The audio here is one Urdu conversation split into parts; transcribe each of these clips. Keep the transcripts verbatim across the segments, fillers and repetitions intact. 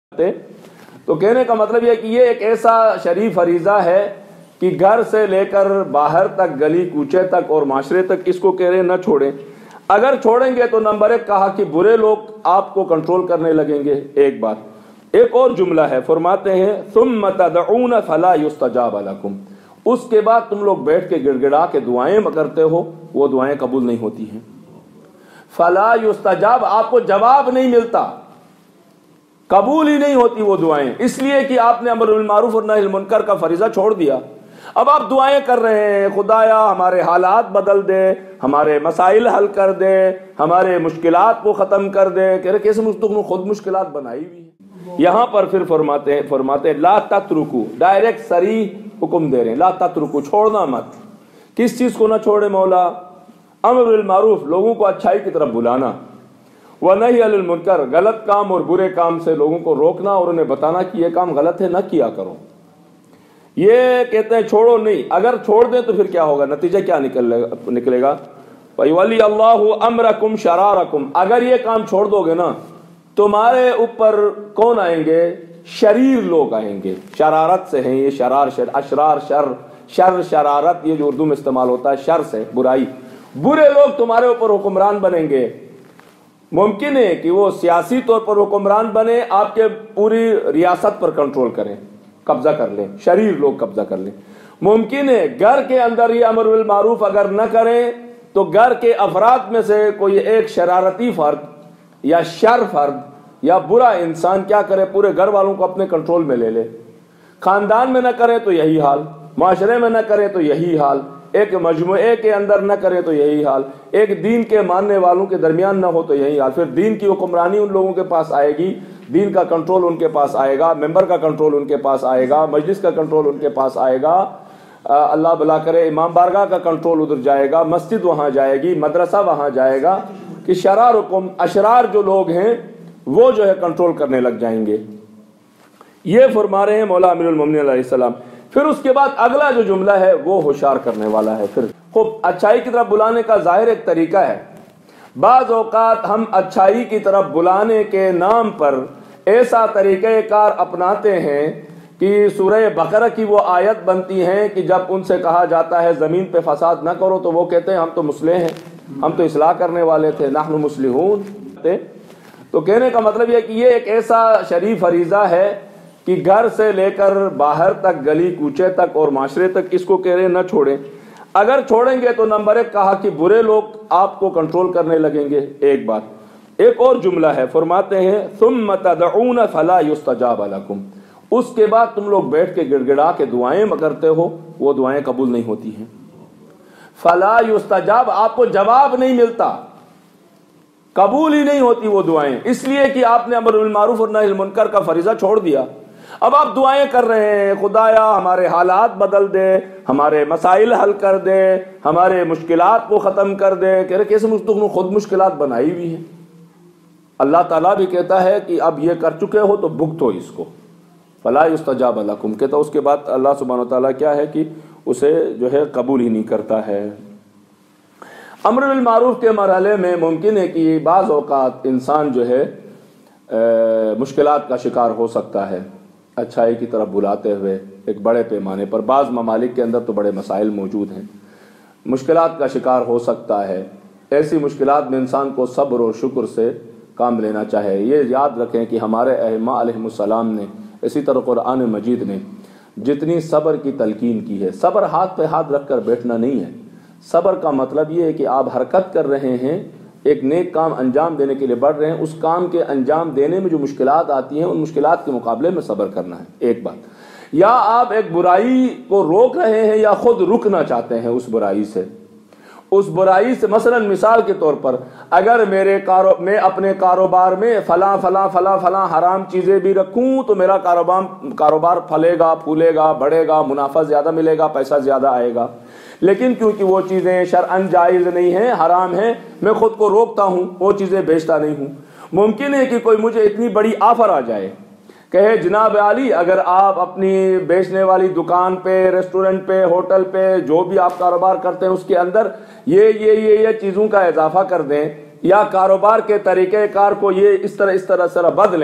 تو کہنے کا مطلب یہ کہ یہ ایک ایسا شریف فریضہ ہے کہ گھر سے لے کر باہر تک، گلی کوچے تک اور معاشرے تک اس کو کہہ رہے نہ چھوڑیں۔ اگر چھوڑیں گے تو نمبر ایک کہا کہ برے لوگ آپ کو کنٹرول کرنے لگیں گے۔ ایک بات، ایک اور جملہ ہے، فرماتے ہیں ثم تدعون فلا یستجاب لکم، اس کے بعد تم لوگ بیٹھ کے گڑ گڑا کے دعائیں کرتے ہو، وہ دعائیں قبول نہیں ہوتی ہیں۔ فلا یستجاب، آپ کو جواب نہیں ملتا، قبول ہی نہیں ہوتی وہ دعائیں، اس لیے کہ آپ نے امر بالمعروف اور نہی عن المنکر کا فریضہ چھوڑ دیا۔ اب آپ دعائیں کر رہے ہیں، خدایا ہمارے حالات بدل دے، ہمارے مسائل حل کر دے، ہمارے مشکلات کو ختم کر دے۔ کہہ رہے کیسے تم نے خود مشکلات بنائی ہوئی ہیں۔ یہاں پر پھر فرماتے ہیں فرماتے ہیں لا تترکو، ڈائریکٹ صریح حکم دے رہے ہیں، لا تترکو، چھوڑنا مت۔ کس چیز کو نہ چھوڑے مولا؟ امر بالمعروف، لوگوں کو اچھائی کی طرف بلانا، ونہی عن المنکر، غلط کام اور برے کام سے لوگوں کو روکنا اور انہیں بتانا کہ یہ کام غلط ہے، نہ کیا کرو۔ یہ کہتے ہیں چھوڑو نہیں، اگر چھوڑ دیں تو پھر کیا ہوگا، نتیجہ کیا نکلے گا؟ وَيُوَلِّ اللَّهُ أَمْرَكُمْ شَرَارَكُمْ، اگر یہ کام چھوڑ دو گے نا، تمہارے اوپر کون آئیں گے؟ شریر لوگ آئیں گے، شرارت سے ہیں یہ، شرار شر اشرار شر شر شرارت، یہ جو اردو میں استعمال ہوتا ہے شر سے، برائی، برے لوگ تمہارے اوپر حکمران بنیں گے۔ ممکن ہے کہ وہ سیاسی طور پر حکمران بنے، آپ کے پوری ریاست پر کنٹرول کریں، قبضہ کر لیں، شریر لوگ قبضہ کر لیں۔ ممکن ہے گھر کے اندر یہ امر بالمعروف اگر نہ کریں تو گھر کے افراد میں سے کوئی ایک شرارتی فرد یا شر فرد یا برا انسان کیا کرے، پورے گھر والوں کو اپنے کنٹرول میں لے لے۔ خاندان میں نہ کریں تو یہی حال، معاشرے میں نہ کریں تو یہی حال، ایک مجموعے کے اندر نہ کرے تو یہی حال، ایک دین کے ماننے والوں کے درمیان نہ ہو تو یہی حال۔ پھر دین کی حکمرانی ان لوگوں کے پاس آئے گی، دین کا کنٹرول ان کے پاس آئے گا، ممبر کا کنٹرول ان کے پاس آئے گا، مجلس کا کنٹرول ان کے پاس آئے گا، اللہ بلا کرے امام بارگاہ کا کنٹرول ادھر جائے گا، مسجد وہاں جائے گی، مدرسہ وہاں جائے گا، کہ شرارکم، اشرار جو لوگ ہیں وہ جو ہے کنٹرول کرنے لگ جائیں گے۔ یہ فرما رہے ہیں مولا امیر المومنین علیہ السلام۔ پھر اس کے بعد اگلا جو جملہ ہے وہ ہوشیار کرنے والا ہے۔ پھر خوب اچھائی کی طرف بلانے کا ظاہر ایک طریقہ ہے، بعض اوقات ہم اچھائی کی طرف بلانے کے نام پر ایسا طریقہ کار اپناتے ہیں کہ سورہ بقرہ کی وہ آیت بنتی ہیں کہ جب ان سے کہا جاتا ہے زمین پہ فساد نہ کرو تو وہ کہتے ہیں ہم تو مصلح ہیں، ہم تو اصلاح کرنے والے تھے، نحن مصلحون۔ تو کہنے کا مطلب یہ کہ یہ ایک ایسا شریف فریضہ ہے کہ گھر سے لے کر باہر تک، گلی کوچے تک اور معاشرے تک اس کو کہہ رہے نہ چھوڑیں۔ اگر چھوڑیں گے تو نمبر ایک کہا کہ برے لوگ آپ کو کنٹرول کرنے لگیں گے۔ ایک بات، ایک اور جملہ ہے، فرماتے ہیں ثم تدعون فلا یستجاب لکم، اس کے بعد تم لوگ بیٹھ کے گڑ گڑا کے دعائیں کرتے ہو، وہ دعائیں قبول نہیں ہوتی ہیں۔ فلا یستجاب، آپ کو جواب نہیں ملتا، قبول ہی نہیں ہوتی وہ دعائیں، اس لیے کہ آپ نے امر بالمعروف اور نہی عن المنکر کا فریضہ چھوڑ دیا۔ اب آپ دعائیں کر رہے ہیں، خدایا ہمارے حالات بدل دے، ہمارے مسائل حل کر دے، ہمارے مشکلات کو ختم کر دے۔ کہہ رہے کیسے تم نے خود مشکلات بنائی ہوئی ہیں۔ اللہ تعالیٰ بھی کہتا ہے کہ اب یہ کر چکے ہو تو بھگتو اس کو، فلا یستجاب لکم، کہتا اس کے بعد اللہ سبحانہ وتعالیٰ کیا ہے کہ اسے جو ہے قبول ہی نہیں کرتا ہے۔ امر بالمعروف کے مرحلے میں ممکن ہے کہ بعض اوقات انسان جو ہے مشکلات کا شکار ہو سکتا ہے، اچھائی کی طرف بلاتے ہوئے ایک بڑے پیمانے پر۔ بعض ممالک کے اندر تو بڑے مسائل موجود ہیں، مشکلات کا شکار ہو سکتا ہے۔ ایسی مشکلات میں انسان کو صبر اور شکر سے کام لینا چاہے۔ یہ یاد رکھیں کہ ہمارے ائمہ علیہ السلام نے، اسی طرح قرآن مجید نے جتنی صبر کی تلقین کی ہے، صبر ہاتھ پہ ہاتھ رکھ کر بیٹھنا نہیں ہے۔ صبر کا مطلب یہ ہے کہ آپ حرکت کر رہے ہیں، ایک نیک کام انجام دینے کے لیے بڑھ رہے ہیں، اس کام کے انجام دینے میں جو مشکلات آتی ہیں ان مشکلات کے مقابلے میں صبر کرنا ہے، ایک بات۔ یا آپ ایک برائی کو روک رہے ہیں یا خود رکنا چاہتے ہیں اس برائی سے، اس برائی سے، مثلا مثال کے طور پر اگر میرے کارو میں اپنے کاروبار میں فلاں فلاں فلاں فلاں حرام چیزیں بھی رکھوں تو میرا کاروبار کاروبار پھلے گا، پھولے گا، بڑھے گا، منافع زیادہ ملے گا، پیسہ زیادہ آئے گا۔ لیکن کیونکہ وہ چیزیں شرعاً جائز نہیں ہیں، حرام ہیں، میں خود کو روکتا ہوں، وہ چیزیں بیچتا نہیں ہوں۔ ممکن ہے کہ کوئی مجھے اتنی بڑی آفر آ جائے، کہے جناب عالی اگر آپ اپنی بیچنے والی دکان پہ، ریسٹورنٹ پہ، ہوٹل پہ، جو بھی آپ کاروبار کرتے ہیں اس کے اندر یہ یہ یہ یہ چیزوں کا اضافہ کر دیں، یا کاروبار کے طریقہ کار کو یہ اس طرح اس طرح طرح بدلیں،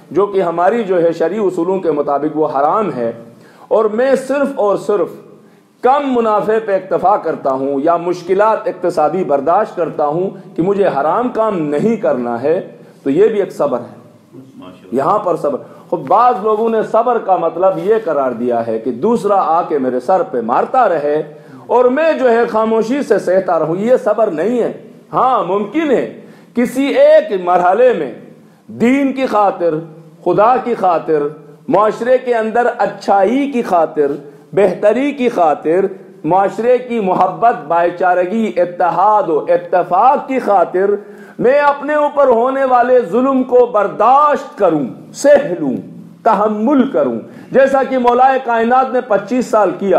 جو کہ ہماری جو ہے شرعی اصولوں کے مطابق وہ حرام ہے، اور میں صرف اور صرف کم منافع پہ اکتفا کرتا ہوں یا مشکلات اقتصادی برداشت کرتا ہوں کہ مجھے حرام کام نہیں کرنا ہے، تو یہ بھی ایک صبر ہے۔ یہاں پر صبر، خود بعض لوگوں نے صبر کا مطلب یہ قرار دیا ہے کہ دوسرا آ کے میرے سر پہ مارتا رہے اور میں جو ہے خاموشی سے سہتا رہوں، یہ صبر نہیں ہے۔ ہاں ممکن ہے کسی ایک مرحلے میں دین کی خاطر، خدا کی خاطر، معاشرے کے اندر اچھائی کی خاطر، بہتری کی خاطر، معاشرے کی محبت، بھائی چارگی، اتحاد و اتفاق کی خاطر میں اپنے اوپر ہونے والے ظلم کو برداشت کروں، سہ لوں، تحمل کروں، جیسا کہ مولا کائنات نے پچیس سال کیا۔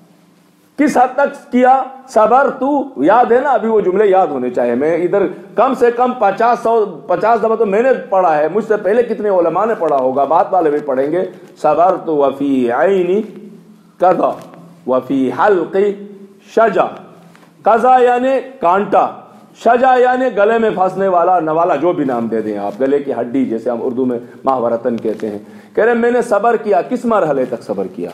کس حد تک کیا؟ صبر تو یاد ہے نا، ابھی وہ جملے یاد ہونے چاہیے، میں ادھر کم سے کم پچاس سو پچاس دفعہ تو میں نے پڑھا ہے، مجھ سے پہلے کتنے علماء نے پڑھا ہوگا، بعد والے بھی پڑھیں گے۔ صبر تو وفی عینی قضا وفی حلق شجا، قضا یعنی کانٹا، شجا یعنی گلے میں پھنسنے والا، نوالا، جو بھی نام دے دیں آپ، گلے کی ہڈی جیسے ہم اردو میں محورتن کہتے ہیں۔ کہہ رہے میں نے صبر کیا، کس مرحلے تک صبر کیا؟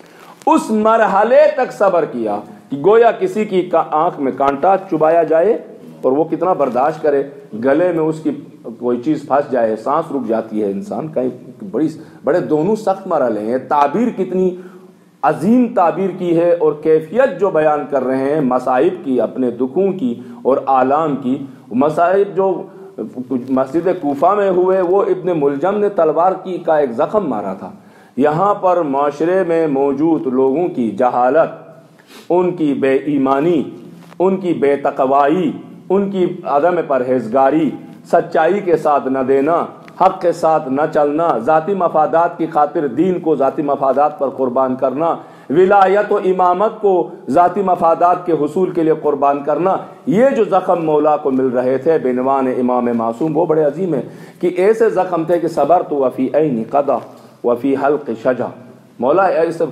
اس مرحلے تک صبر کیا کہ گویا کسی کی آنکھ میں کانٹا چبایا جائے اور وہ کتنا برداشت کرے، گلے میں اس کی کوئی چیز پھنس جائے، سانس رک جاتی ہے انسان کا، بڑی بڑے دونوں سخت مرحلے ہیں۔ تعبیر کتنی عظیم تعبیر کی ہے اور کیفیت جو بیان کر رہے ہیں مصائب کی، اپنے دکھوں کی اور آلام کی۔ مصائب جو مسجد کوفہ میں ہوئے، وہ ابن ملجم نے تلوار کی کا ایک زخم مارا تھا۔ یہاں پر معاشرے میں موجود لوگوں کی جہالت، ان کی بے ایمانی، ان کی بے تقوائی، ان کی عدم پرہیزگاری، سچائی کے ساتھ نہ دینا، حق کے ساتھ نہ چلنا، ذاتی مفادات کی خاطر دین کو ذاتی مفادات پر قربان کرنا، ولایت و امامت کو ذاتی مفادات کے حصول کے لیے قربان کرنا، یہ جو زخم مولا کو مل رہے تھے بعنوان امام معصوم، وہ بڑے عظیم ہیں کہ ایسے زخم تھے کہ صبر تو وفی عین قضا وفی حلق شجا۔ مولا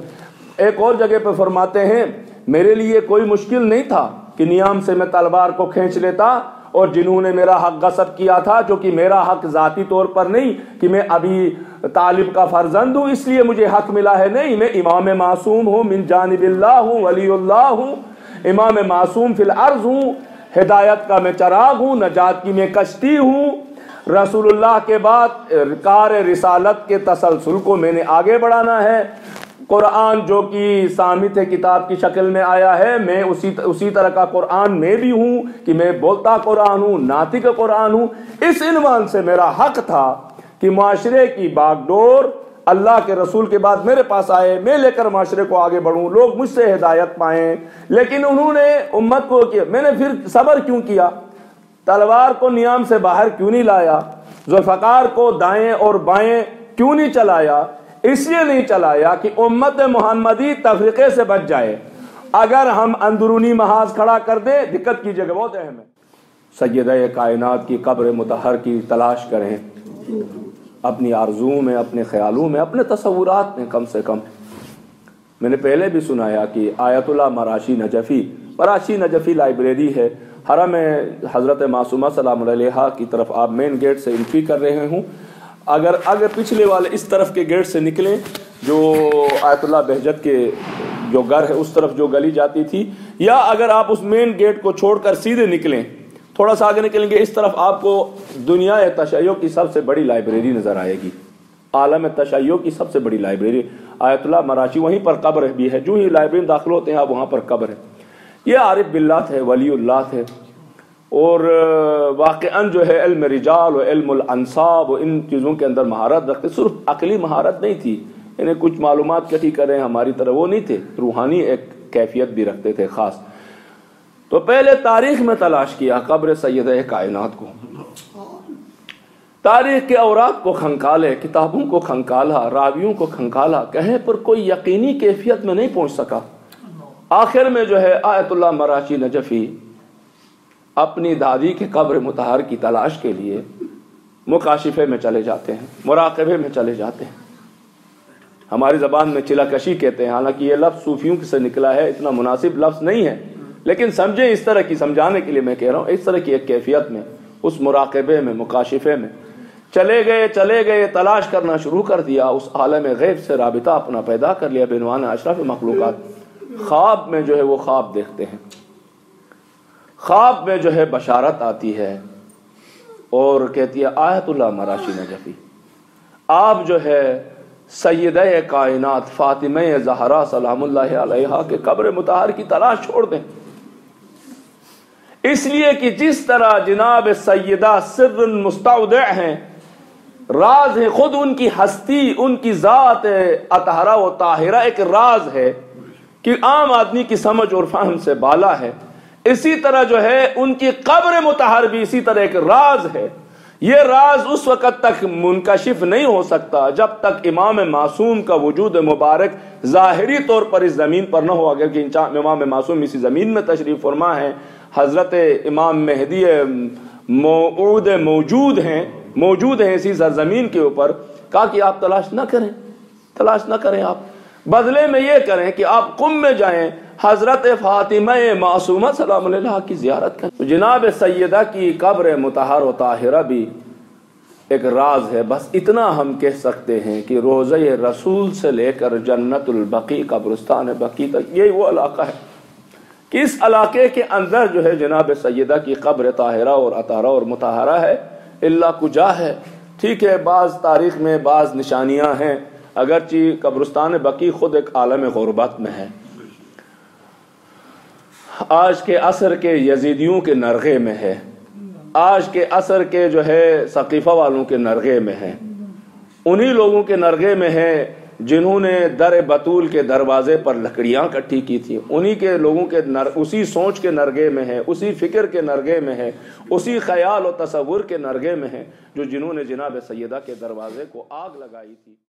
ایک اور جگہ پہ فرماتے ہیں میرے لیے کوئی مشکل نہیں تھا کہ نیام سے میں تلوار کو کھینچ لیتا، اور جنہوں نے میرا حق غصب کیا تھا، جو کہ میرا حق ذاتی طور پر نہیں کہ میں ابھی طالب کا فرزند ہوں اس لیے مجھے حق ملا ہے، نہیں، میں امام معصوم ہوں، من جانب اللہ ہوں، ولی اللہ ہوں، امام معصوم فی الارض ہوں، ہدایت کا میں چراغ ہوں، نجات کی میں کشتی ہوں، رسول اللہ کے بعد کار رسالت کے تسلسل کو میں نے آگے بڑھانا ہے۔ قرآن جو کہ سامت کتاب کی شکل میں آیا ہے، میں اسی اسی طرح کا قرآن میں بھی ہوں کہ میں بولتا قرآن ہوں، ناطق قرآن ہوں۔ اس عنوان سے میرا حق تھا کہ معاشرے کی باغ ڈور اللہ کے رسول کے بعد میرے پاس آئے، میں لے کر معاشرے کو آگے بڑھوں، لوگ مجھ سے ہدایت پائیں، لیکن انہوں نے امت کو کیا۔ میں نے پھر صبر کیوں کیا؟ تلوار کو نیام سے باہر کیوں نہیں لایا؟ ذوالفقار کو دائیں اور بائیں کیوں نہیں چلایا؟ اس لیے نہیں چلایا کہ امت محمدی تفریقے سے بچ جائے۔ اگر ہم اندرونی محاذ کھڑا کر دیں، دقت کی جگہ بہت اہم ہے۔ سیدہ کائنات کی قبر مطہر کی تلاش کریں، اپنی آرزوؤں میں، اپنے خیالوں میں، اپنے تصورات میں کم سے کم۔ میں نے پہلے بھی سنایا کہ آیت اللہ Marashi Najafi, Marashi Najafi library ہے، حرم حضرت معصومہ سلام علیہا کی طرف آپ مین گیٹ سے انٹری کر رہے ہوں، اگر اگر پچھلے والے اس طرف کے گیٹ سے نکلیں جو آیت اللہ بہجت کے جو گھر ہے اس طرف جو گلی جاتی تھی، یا اگر آپ اس مین گیٹ کو چھوڑ کر سیدھے نکلیں، تھوڑا سا آگے نکلیں گے، اس طرف آپ کو دنیا تشیع کی سب سے بڑی لائبریری نظر آئے گی، عالم تشیع کی سب سے بڑی لائبریری آیت اللہ مراشی، وہیں پر قبر بھی ہے، جو ہی لائبریری داخل ہوتے ہیں آپ وہاں پر قبر ہے۔ یہ عارف باللہ تھے، ولی اللہ تھے، اور واقعاً جو ہے علم رجال و علم الانصاب و ان چیزوں کے اندر مہارت رکھتے، صرف عقلی مہارت نہیں تھی، انہیں کچھ معلومات کٹھی کریں ہماری طرح وہ نہیں تھے، روحانی ایک کیفیت بھی رکھتے تھے خاص۔ تو پہلے تاریخ میں تلاش کیا قبر سیدہ کائنات کو، تاریخ کے اوراق کو کھنکالے، کتابوں کو کھنکالا، راویوں کو کھنکالا، کہیں پر کوئی یقینی کیفیت میں نہیں پہنچ سکا۔ آخر میں جو ہے آیت اللہ مراشی نجفی اپنی دادی کی قبر مطہر کی تلاش کے لیے مکاشفے میں چلے جاتے ہیں، مراقبے میں چلے جاتے ہیں۔ ہماری زبان میں چلا کشی کہتے ہیں، حالانکہ یہ لفظ صوفیوں سے نکلا ہے، اتنا مناسب لفظ نہیں ہے، لیکن سمجھیں اس طرح کی، سمجھانے کے لیے میں کہہ رہا ہوں، اس طرح کی ایک کیفیت میں، اس مراقبے میں، مکاشفے میں چلے گئے چلے گئے تلاش کرنا شروع کر دیا، اس عالم غیب سے رابطہ اپنا پیدا کر لیا بعنوان اشرف مخلوقات۔ خواب میں جو ہے وہ خواب دیکھتے ہیں، خواب میں جو ہے بشارت آتی ہے اور کہتی ہے آیت اللہ مراشی نجفی، آپ جو ہے سیدہ کائنات فاطمہ زہرا سلام اللہ علیہا کے قبر مطہر کی تلاش چھوڑ دیں، اس لیے کہ جس طرح جناب سیدہ سر مستودع ہیں، راز ہے، خود ان کی ہستی، ان کی ذات اطہرہ و طاہرہ ایک راز ہے کہ عام آدمی کی سمجھ اور فہم سے بالا ہے، اسی طرح جو ہے ان کی قبر مطہر بھی اسی طرح ایک راز ہے۔ یہ راز اس وقت تک منکشف نہیں ہو سکتا جب تک امام معصوم کا وجود مبارک ظاہری طور پر اس زمین پر نہ ہو۔ اگر کہ امام معصوم اسی زمین میں تشریف فرما ہے، حضرت امام مہدی موعود موجود ہیں موجود ہیں اسی سرزمین کے اوپر، کہا کہ آپ تلاش نہ کریں تلاش نہ کریں آپ بدلے میں یہ کریں کہ آپ قم میں جائیں، حضرت فاطمہ معصومہ سلام علیہا کی زیارت کریں۔ جناب سیدہ کی قبر مطہر و طاہرہ بھی ایک راز ہے۔ بس اتنا ہم کہہ سکتے ہیں کہ روضہ رسول سے لے کر جنت البقیع قبرستان بقیع تک یہی وہ علاقہ ہے کہ اس علاقے کے اندر جو ہے جناب سیدہ کی قبر طاہرہ اور اطہرہ اور مطہرہ ہے۔ اللہ کجا ہے، ٹھیک ہے، بعض تاریخ میں بعض نشانیاں ہیں، اگرچہ قبرستان بقیع خود ایک عالم غربت میں ہے، آج کے عصر کے یزیدیوں کے نرغے میں ہے، آج کے عصر کے جو ہے ثقیفہ والوں کے نرغے میں ہے، انہی لوگوں کے نرغے میں ہے جنہوں نے در بطول کے دروازے پر لکڑیاں کٹھی کی تھی، انہی کے لوگوں کے نر... اسی سوچ کے نرغے میں ہے، اسی فکر کے نرغے میں ہے، اسی خیال و تصور کے نرغے میں ہے جو جنہوں نے جناب سیدہ کے دروازے کو آگ لگائی تھی۔